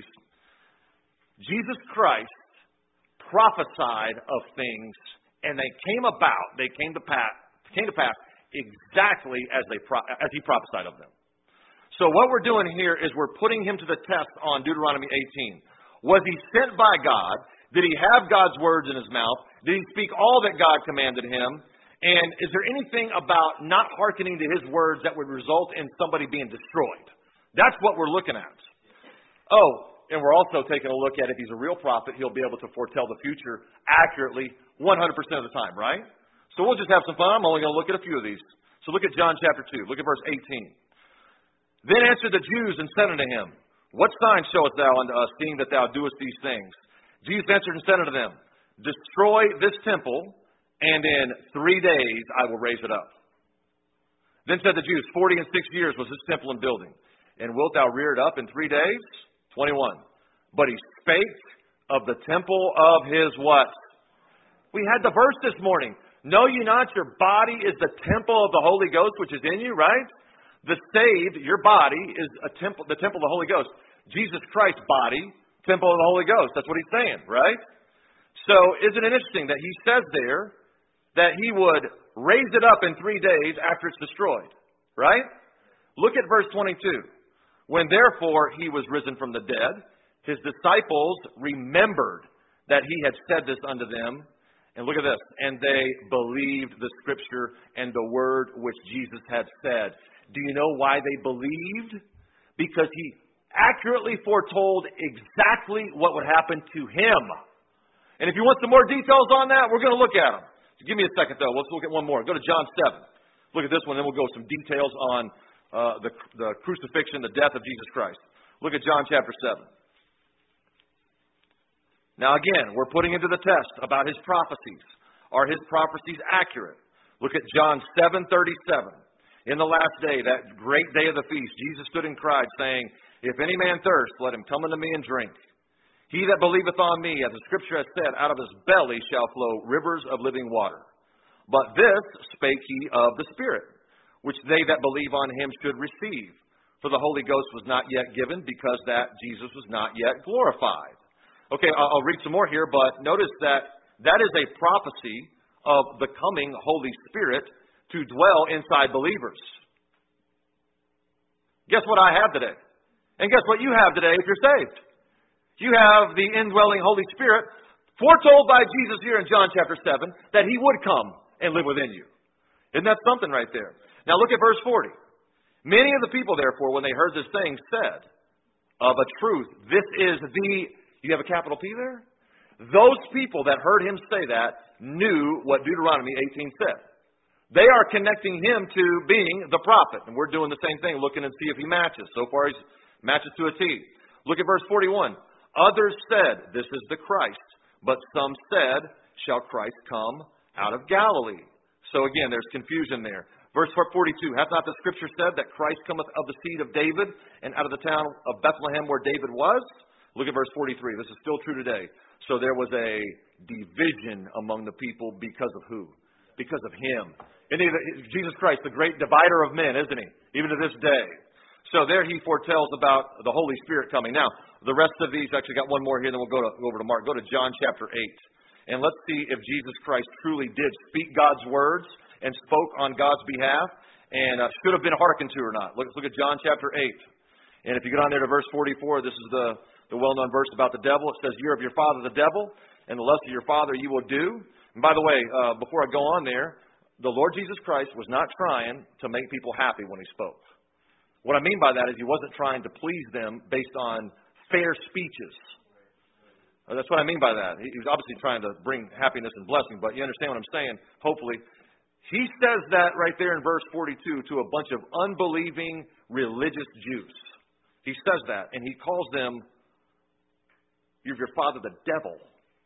Jesus Christ prophesied of things, and they came about, they came to pass, came to pass exactly as they as he prophesied of them. So what we're doing here is we're putting him to the test on Deuteronomy eighteen. Was he sent by God? Did he have God's words in his mouth? Did he speak all that God commanded him? And is there anything about not hearkening to his words that would result in somebody being destroyed? That's what we're looking at. Oh, and we're also taking a look at if he's a real prophet, he'll be able to foretell the future accurately one hundred percent of the time, right? So we'll just have some fun. I'm only going to look at a few of these. So look at John chapter two. Look at verse eighteen. Then answered the Jews and said unto him, What sign showest thou unto us, seeing that thou doest these things? Jesus answered and said unto them, Destroy this temple, and in three days I will raise it up. Then said the Jews, Forty and six years was this temple in building, and wilt thou rear it up in three days? twenty-one. But he spake of the temple of his what? We had the verse this morning. Know ye not your body is the temple of the Holy Ghost which is in you, right? The saved, your body, is a temple, the temple of the Holy Ghost. Jesus Christ's body, temple of the Holy Ghost. That's what he's saying, right? So isn't it interesting that he says there that he would raise it up in three days after it's destroyed, right? Look at verse twenty-two. When therefore he was risen from the dead, his disciples remembered that he had said this unto them. And look at this. And they believed the scripture and the word which Jesus had said. Do you know why they believed? Because he accurately foretold exactly what would happen to him. And if you want some more details on that, we're going to look at them. So give me a second, though. Let's look at one more. Go to John seven. look at this one, then we'll go some details on uh, the, the crucifixion, the death of Jesus Christ. Look at John chapter seven. Now again, we're putting into the test about his prophecies. Are his prophecies accurate? Look at John seven thirty-seven. In the last day, that great day of the feast, Jesus stood and cried, saying, If any man thirst, let him come unto me and drink. He that believeth on me, as the Scripture has said, out of his belly shall flow rivers of living water. But this spake he of the Spirit, which they that believe on him should receive. For the Holy Ghost was not yet given, because that Jesus was not yet glorified. Okay, I'll read some more here, but notice that that is a prophecy of the coming Holy Spirit to dwell inside believers. Guess what I have today? And guess what you have today if you're saved? You have the indwelling Holy Spirit foretold by Jesus here in John chapter seven that he would come and live within you. Isn't that something right there? Now look at verse forty. Many of the people, therefore, when they heard this saying, said, Of a truth, this is the... You have a capital P there? Those people that heard him say that knew what Deuteronomy eighteen said. They are connecting him to being the prophet. And we're doing the same thing, looking and see if he matches. So far, he matches to a T. Look at verse forty-one. Others said, This is the Christ. But some said, Shall Christ come out of Galilee? So again, there's confusion there. Verse forty-two. Hath not the Scripture said that Christ cometh of the seed of David and out of the town of Bethlehem where David was? Look at verse forty-three. This is still true today. So there was a division among the people because of who? Because of him. And Jesus Christ, the great divider of men, isn't he? Even to this day. So there he foretells about the Holy Spirit coming. Now, the rest of these, actually got one more here, then we'll go, to, go over to Mark. Go to John chapter eight. And let's see if Jesus Christ truly did speak God's words and spoke on God's behalf and uh, should have been hearkened to or not. Let's look at John chapter eight. And if you go down there to verse forty-four, this is the, the well-known verse about the devil. It says, You're of your father the devil, and the lust of your father you will do. And by the way, uh, before I go on there, the Lord Jesus Christ was not trying to make people happy when he spoke. What I mean by that is he wasn't trying to please them based on fair speeches. That's what I mean by that. He was obviously trying to bring happiness and blessing, but you understand what I'm saying, hopefully. He says that right there in verse forty-two to a bunch of unbelieving religious Jews. He says that, and he calls them, You're of your father the devil.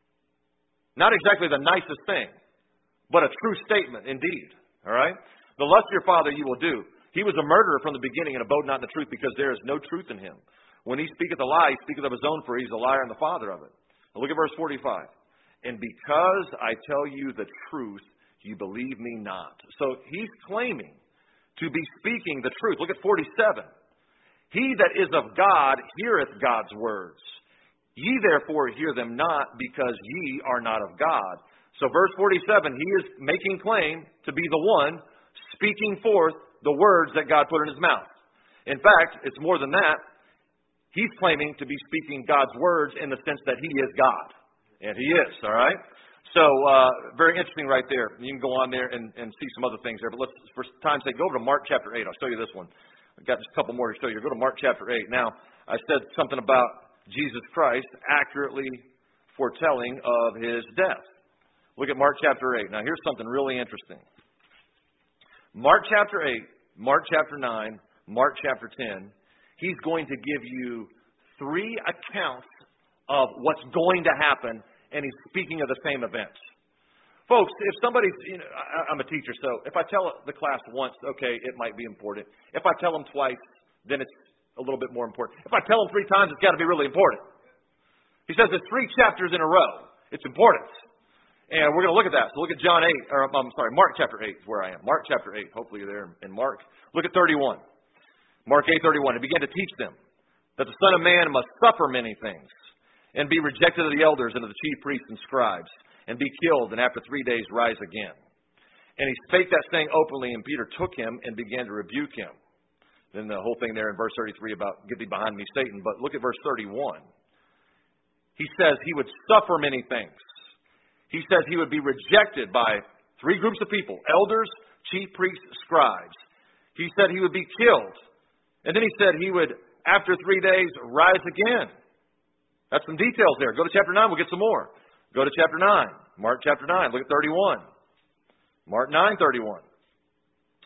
Not exactly the nicest thing, but a true statement indeed. All right? The lust of your father you will do. He was a murderer from the beginning and abode not in the truth, because there is no truth in him. When he speaketh a lie, he speaketh of his own, for he is a liar and the father of it. Now look at verse forty-five. And because I tell you the truth, you believe me not. So he's claiming to be speaking the truth. Look at forty-seven. He that is of God heareth God's words. Ye therefore hear them not, because ye are not of God. So verse forty-seven, he is making claim to be the one speaking forth the words that God put in his mouth. In fact, it's more than that. He's claiming to be speaking God's words in the sense that he is God. And he is, all right? So, uh, very interesting right there. You can go on there and, and see some other things there. But let's, for time's sake, go over to Mark chapter eight. I'll show you this one. I've got just a couple more to show you. Go to Mark chapter eight. Now, I said something about Jesus Christ accurately foretelling of his death. Look at Mark chapter eight. Now, here's something really interesting. Mark chapter eight, Mark chapter nine, Mark chapter ten. He's going to give you three accounts of what's going to happen, and he's speaking of the same events. Folks, if somebody's, you know, I, I'm a teacher, so if I tell the class once, okay, it might be important. If I tell them twice, then it's a little bit more important. If I tell them three times, it's got to be really important. He says it's three chapters in a row. It's important. And we're going to look at that. So look at John eight, or I'm sorry, Mark chapter eight is where I am. Mark chapter eight. Hopefully you're there in Mark. Look at thirty-one. Mark eight thirty-one. He began to teach them that the Son of Man must suffer many things, and be rejected of the elders and of the chief priests and scribes, and be killed, and after three days rise again. And he spake that saying openly, and Peter took him and began to rebuke him. Then the whole thing there in verse thirty-three about, get thee behind me, Satan. But look at verse thirty-one. He says he would suffer many things. He says he would be rejected by three groups of people, elders, chief priests, scribes. He said he would be killed. And then he said he would, after three days, rise again. That's some details there. Go to chapter nine, we'll get some more. Go to chapter nine. Mark chapter nine, look at thirty-one. Mark nine thirty-one.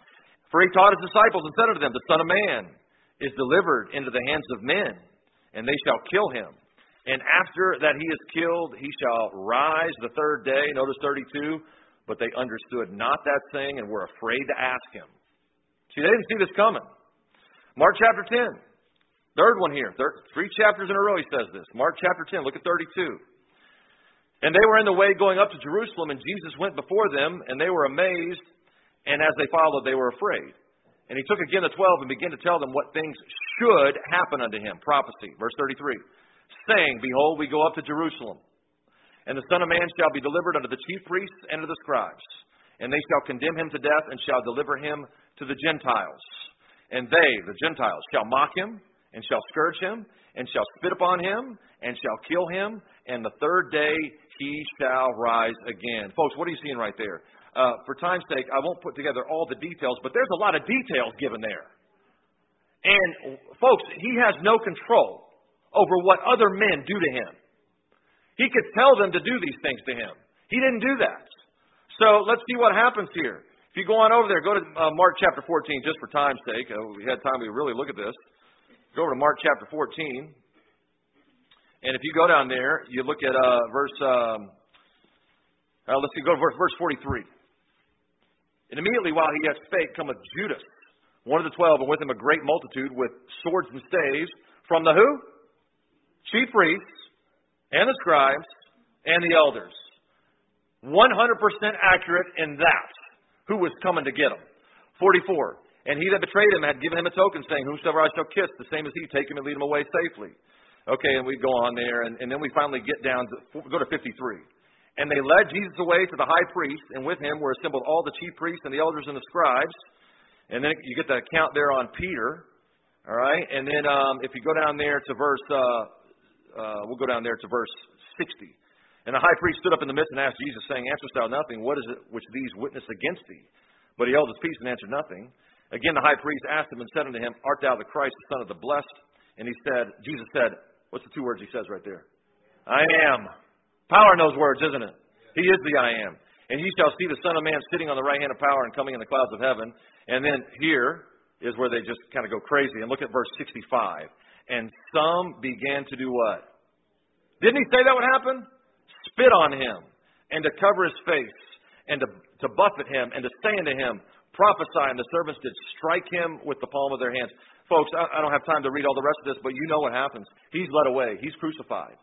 For he taught his disciples and said unto them, the Son of Man is delivered into the hands of men, and they shall kill him. And after that he is killed, he shall rise the third day. Notice thirty-two. But they understood not that saying and were afraid to ask him. See, they didn't see this coming. Mark chapter ten. Third one here. Third, three chapters in a row he says this. Mark chapter ten. Look at thirty-two. And they were in the way going up to Jerusalem, and Jesus went before them, and they were amazed. And as they followed, they were afraid. And he took again the twelve and began to tell them what things should happen unto him. Prophecy. Verse thirty-three. Saying, behold, we go up to Jerusalem. And the Son of Man shall be delivered unto the chief priests and to the scribes. And they shall condemn him to death and shall deliver him to the Gentiles. And they, the Gentiles, shall mock him and shall scourge him and shall spit upon him and shall kill him. And the third day he shall rise again. Folks, what are you seeing right there? Uh, for time's sake, I won't put together all the details, but there's a lot of details given there. And, folks, he has no control over what other men do to him. He could tell them to do these things to him. He didn't do that. So let's see what happens here. If you go on over there, go to uh, Mark chapter fourteen, just for time's sake. Uh, we had time to really look at this. Go over to Mark chapter fourteen. And if you go down there, you look at uh, verse, um, uh, let's see, go to verse, verse forty-three. And immediately while he yet spake, cometh Judas, one of the twelve, and with him a great multitude with swords and staves, from the who? Chief priests, and the scribes, and the elders. one hundred percent accurate in that. Who was coming to get him? forty-four. And he that betrayed him had given him a token, saying, whomsoever I shall kiss, the same as he, take him and lead him away safely. Okay, and we go on there, and, and then we finally get down to, go to fifty-three. And they led Jesus away to the high priest, and with him were assembled all the chief priests and the elders and the scribes. And then you get the account there on Peter. All right, and then um, if you go down there to verse, uh, uh, we'll go down there to verse sixty. And the high priest stood up in the midst and asked Jesus, saying, answerest thou nothing? What is it which these witness against thee? But he held his peace and answered nothing. Again the high priest asked him and said unto him, art thou the Christ, the Son of the Blessed? And he said, Jesus said, what's the two words he says right there? I am. Power in those words, isn't it? He is the I am. And ye shall see the Son of Man sitting on the right hand of power and coming in the clouds of heaven. And then here is where they just kind of go crazy. And look at verse sixty-five. And some began to do what? Didn't he say that would happen? Spit on him, and to cover his face, and to, to buffet him, and to say unto him, prophesy. And the servants did strike him with the palm of their hands. Folks, I, I don't have time to read all the rest of this, but you know what happens. He's led away. He's crucified.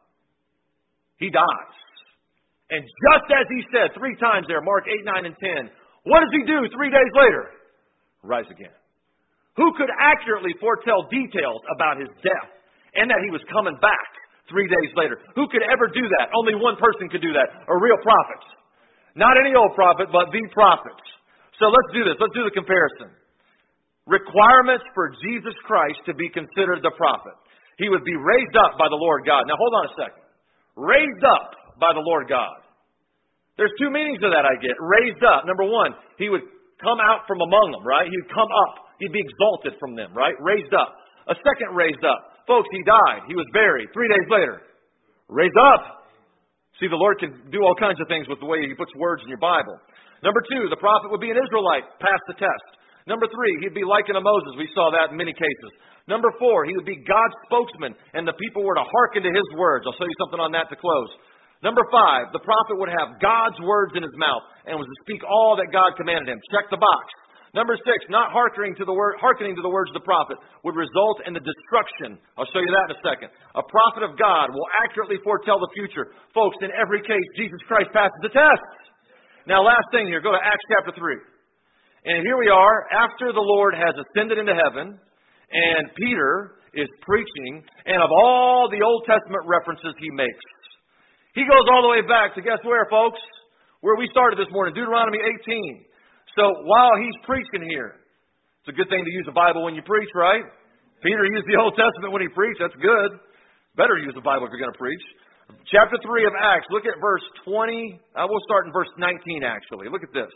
He dies. And just as he said three times there, Mark eight, nine, and ten, what does he do three days later? Rise again. Who could accurately foretell details about his death and that he was coming back three days later? Who could ever do that? Only one person could do that. A real prophet. Not any old prophet, but the prophet. So let's do this. Let's do the comparison. Requirements for Jesus Christ to be considered the prophet. He would be raised up by the Lord God. Now hold on a second. Raised up by the Lord God. There's two meanings of that I get. Raised up. Number one, he would come out from among them, right? He would come up. He'd be exalted from them, right? Raised up. A second raised up. Folks, he died. He was buried. Three days later, raised up. See, the Lord can do all kinds of things with the way he puts words in your Bible. Number two, the prophet would be an Israelite. Pass the test. Number three, he'd be likened to Moses. We saw that in many cases. Number four, he would be God's spokesman, and the people were to hearken to his words. I'll show you something on that to close. Number five, the prophet would have God's words in his mouth and was to speak all that God commanded him. Check the box. Number six, not hearkening to the word, hearkening to the words of the prophet would result in the destruction. I'll show you that in a second. A prophet of God will accurately foretell the future. Folks, in every case, Jesus Christ passes the test. Now, last thing here, go to Acts chapter three. And here we are, after the Lord has ascended into heaven, and Peter is preaching, and of all the Old Testament references he makes, he goes all the way back to guess where, folks? Where we started this morning, Deuteronomy eighteen. So while he's preaching here, it's a good thing to use the Bible when you preach, right? Peter used the Old Testament when he preached. That's good. Better use the Bible if you're going to preach. Chapter three of Acts. Look at verse twenty. I will start in verse nineteen, actually. Look at this.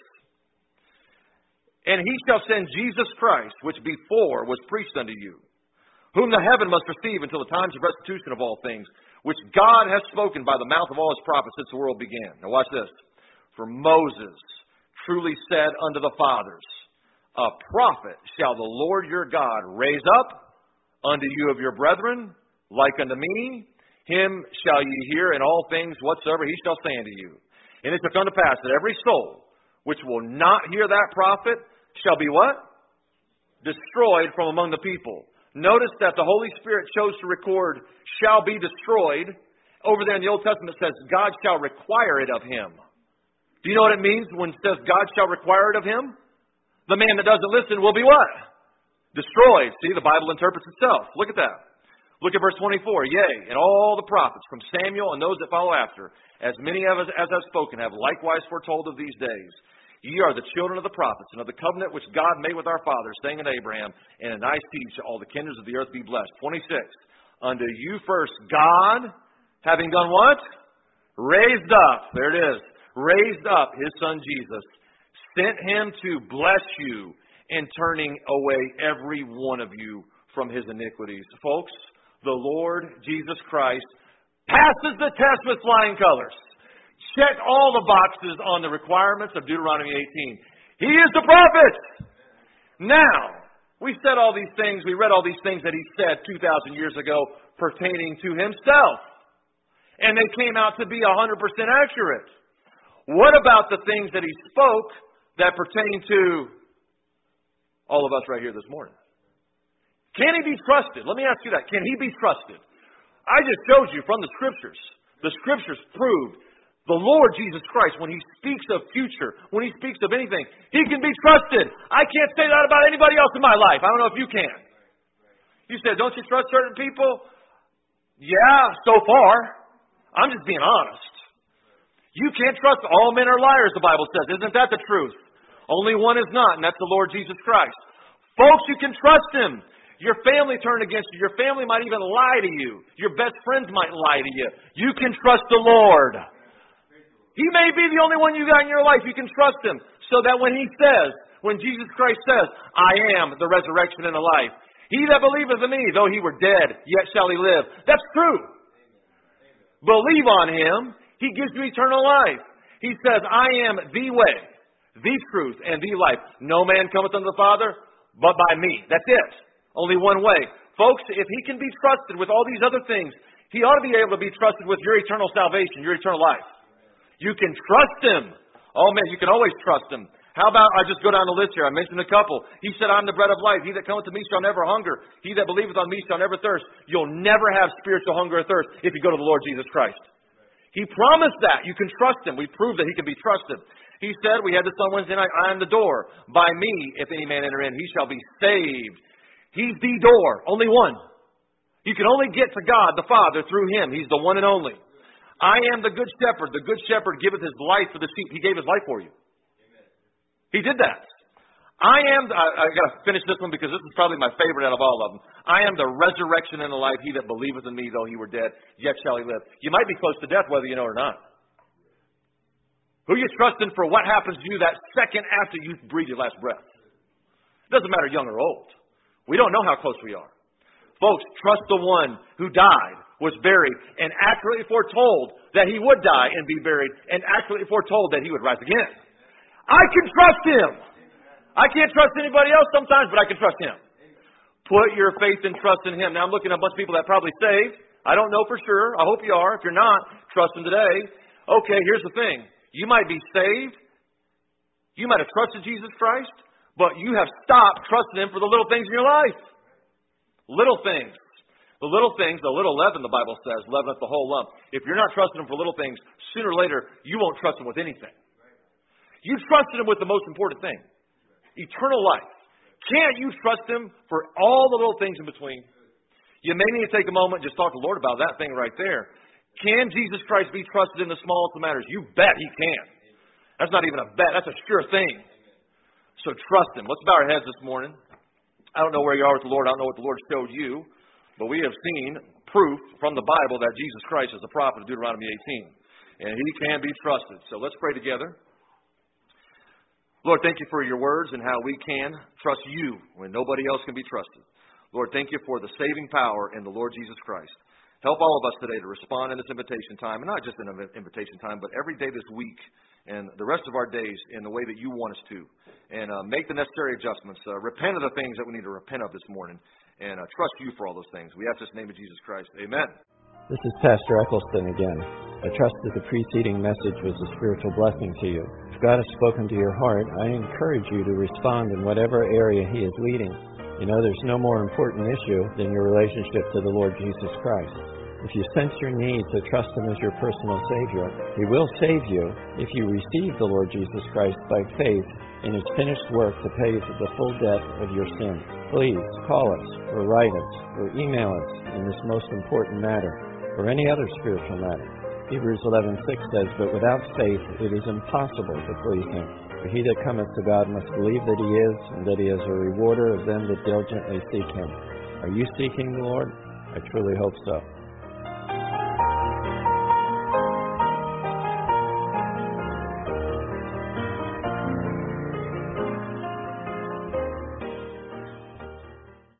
And he shall send Jesus Christ, which before was preached unto you, whom the heaven must receive until the times of restitution of all things, which God has spoken by the mouth of all his prophets since the world began. Now watch this. For Moses truly said unto the fathers, A prophet shall the Lord your God raise up unto you of your brethren, like unto me. Him shall ye hear in all things whatsoever he shall say unto you. And it shall come to pass that every soul which will not hear that prophet shall be what? Destroyed from among the people. Notice that the Holy Spirit chose to record shall be destroyed. Over there in the Old Testament it says God shall require it of him. Do you know what it means when it says God shall require it of him? The man that doesn't listen will be what? Destroyed. See, the Bible interprets itself. Look at that. Look at verse twenty-four. Yea, and all the prophets from Samuel and those that follow after, as many of us as have spoken, have likewise foretold of these days. Ye are the children of the prophets, and of the covenant which God made with our fathers, saying unto Abraham, and in thy seed shall all the kindreds of the earth be blessed. twenty-six. Unto you first God, having done what? Raised up. There it is. Raised up his son Jesus. Sent him to bless you in turning away every one of you from his iniquities. Folks, the Lord Jesus Christ passes the test with flying colors. Check all the boxes on the requirements of Deuteronomy eighteen. He is the prophet. Now, we said all these things, we read all these things that he said two thousand years ago pertaining to himself. And they came out to be one hundred percent accurate. What about the things that he spoke that pertain to all of us right here this morning? Can he be trusted? Let me ask you that. Can he be trusted? I just showed you from the Scriptures. The Scriptures proved the Lord Jesus Christ, when he speaks of future, when he speaks of anything, he can be trusted. I can't say that about anybody else in my life. I don't know if you can. You said, don't you trust certain people? Yeah, so far. I'm just being honest. You can't trust all men are liars, the Bible says. Isn't that the truth? Only one is not, and that's the Lord Jesus Christ. Folks, you can trust him. Your family turned against you. Your family might even lie to you. Your best friends might lie to you. You can trust the Lord. He may be the only one you got in your life. You can trust him. So that when he says, when Jesus Christ says, I am the resurrection and the life. He that believeth in me, though he were dead, yet shall he live. That's true. Believe on him. He gives you eternal life. He says, I am the way, the truth, and the life. No man cometh unto the Father but by me. That's it. Only one way. Folks, if he can be trusted with all these other things, he ought to be able to be trusted with your eternal salvation, your eternal life. You can trust him. Oh man, you can always trust him. How about, I just go down the list here. I mentioned a couple. He said, I'm the bread of life. He that cometh to me shall never hunger. He that believeth on me shall never thirst. You'll never have spiritual hunger or thirst if you go to the Lord Jesus Christ. He promised that. You can trust him. We proved that he can be trusted. He said, we had this on Wednesday night, I am the door. By me, if any man enter in, he shall be saved. He's the door. Only one. You can only get to God, the Father, through him. He's the one and only. I am the good shepherd. The good shepherd giveth his life for the sheep. He gave his life for you. Amen. He did that. I am, I, I got to finish this one because this is probably my favorite out of all of them. I am the resurrection and the life. He that believeth in me, though he were dead, yet shall he live. You might be close to death whether you know or not. Who you trusting for what happens to you that second after you breathe your last breath? It doesn't matter young or old. We don't know how close we are. Folks, trust the one who died, was buried, and accurately foretold that he would die and be buried, and accurately foretold that he would rise again. I can trust him. I can't trust anybody else sometimes, but I can trust him. Put your faith and trust in him. Now, I'm looking at a bunch of people that are probably saved. I don't know for sure. I hope you are. If you're not, trust him today. Okay, here's the thing. You might be saved. You might have trusted Jesus Christ, but you have stopped trusting him for the little things in your life. Little things. The little things, the little leaven, the Bible says, leaveneth the whole lump. If you're not trusting him for little things, sooner or later, you won't trust him with anything. You trusted him with the most important thing. Eternal life. Can't you trust him for all the little things in between? You may need to take a moment and just talk to the Lord about that thing right there. Can Jesus Christ be trusted in the smallest of matters? You bet he can. That's not even a bet. That's a sure thing. So trust him. Let's bow our heads this morning. I don't know where you are with the Lord. I don't know what the Lord showed you. But we have seen proof from the Bible that Jesus Christ is the prophet of Deuteronomy eighteen. And he can be trusted. So let's pray together. Lord, thank you for your words and how we can trust you when nobody else can be trusted. Lord, thank you for the saving power in the Lord Jesus Christ. Help all of us today to respond in this invitation time, and not just in an invitation time, but every day this week and the rest of our days in the way that you want us to. And uh, make the necessary adjustmts. Uh, repent of the things that we need to repent of this morning, and uh, trust you for all those things. We ask this in the name of Jesus Christ. Amen. This is Pastor Eccleston again. I trust that the preceding message was a spiritual blessing to you. If God has spoken to your heart, I encourage you to respond in whatever area He is leading. You know, there's no more important issue than your relationship to the Lord Jesus Christ. If you sense your need to trust Him as your personal Savior, He will save you if you receive the Lord Jesus Christ by faith in His finished work to pay for the full debt of your sin. Please call us or write us or email us in this most important matter or any other spiritual matter. Hebrews eleven six says, "But without faith it is impossible to please Him. For he that cometh to God must believe that He is, and that He is a rewarder of them that diligently seek Him." Are you seeking the Lord? I truly hope so.